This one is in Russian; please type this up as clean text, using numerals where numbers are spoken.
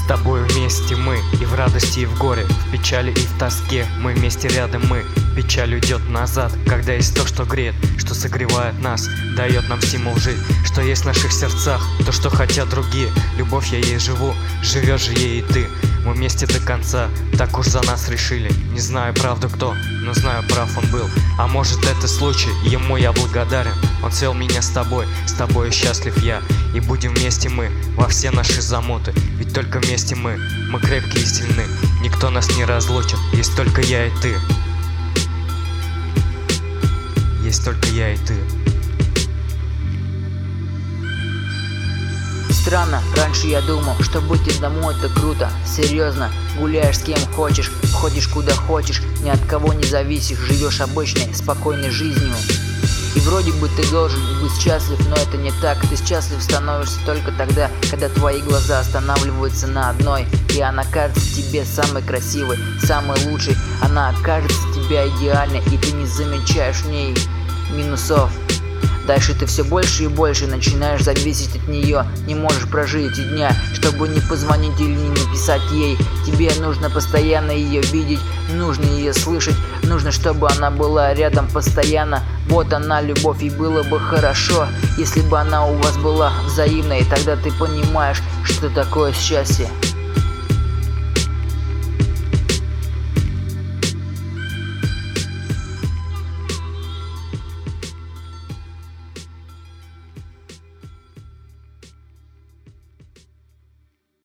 С тобой вместе мы, и в радости, и в горе, в печали и в тоске. Мы вместе рядом, мы. Печаль уйдет назад, когда есть то, что греет, что согревает нас, дает нам стимул жить, что есть в наших сердцах, то, что хотят другие. Любовь, я ей живу, живешь же ей и ты. Мы вместе до конца, так уж за нас решили. Не знаю, правда кто, но знаю, прав он был. А может, это случай, ему я благодарен. Он свел меня с тобой счастлив я. И будем вместе мы во все наши замоты. Ведь только вместе мы крепкие и сильны. Никто нас не разлучит, есть только я и ты. Есть только я и ты. Странно, раньше я думал, что быть одному это круто. Серьезно, гуляешь с кем хочешь, ходишь куда хочешь, ни от кого не зависишь, живешь обычной, спокойной жизнью. И вроде бы ты должен быть счастлив, но это не так. Ты счастлив становишься только тогда, когда твои глаза останавливаются на одной, и она кажется тебе самой красивой, самой лучшей. Она окажется тебя идеальной, и ты не замечаешь в ней минусов. Дальше ты все больше и больше начинаешь зависеть от нее. Не можешь прожить и дня, чтобы не позвонить или не написать ей. Тебе нужно постоянно ее видеть, нужно ее слышать, нужно, чтобы она была рядом постоянно. Вот она, любовь, и было бы хорошо, если бы она у вас была взаимной. И тогда ты понимаешь, что такое счастье.